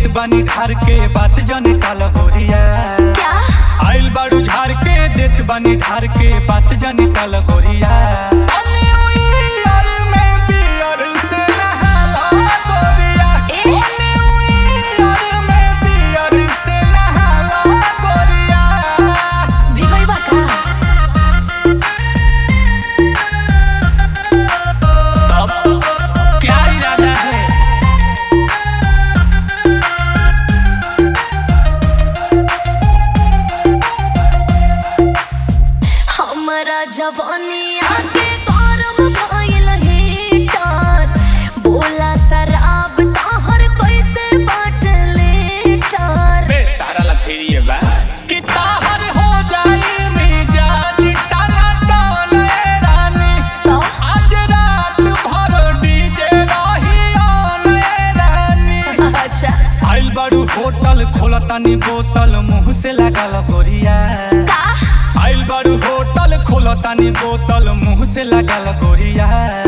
देत बानी ढार के बात जाने काला गोरिया। आइल बाड़ू झार के देत बानी ढार के बात जाने काला गोरिया। जवानी आके गौरव भइल हीटर बोला शराब ताहर कैसे बाटले टार बे तारा लथेरिए बा कि ताहर हो जाई मिजाज टाना टाने रानी। तो आज रात भर डीजे रही आने रानी। अच्छा आइल बाड़ू होटल खोलतानी बोतल मुंह से लगाल गोरिया। आइल बाड़ू होटल खोलतानी बोतल मुंह से लगाल गोरिया।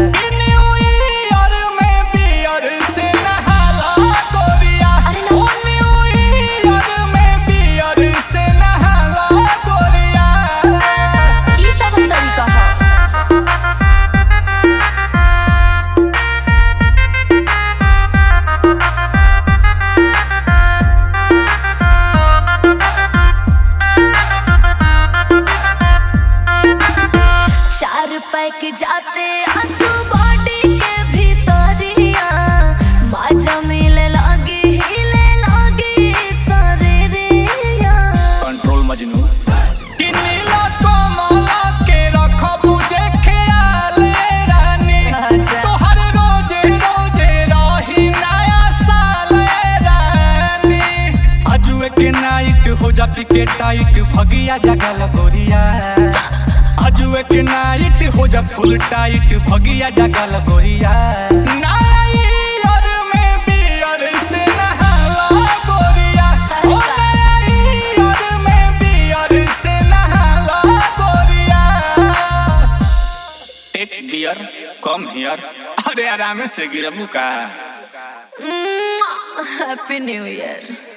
पैक जाते आंसू बॉडी के भीतरिया मजा मिले लागे हिले लागे शरीरिया। कंट्रोल मजनू कि नीला कमला के रखबू जे ख्याल रानी। तोहर रोजे रोजे रही नया साल रानी। आजुए के नाइट हो जा पिके टाइट भगिया जगल गोरिया। आजुए के नाइट हो जा फुल टाइट भगिया जगल गोरिया। कम हियर अरे आराम से गिरबू का। Happy new year.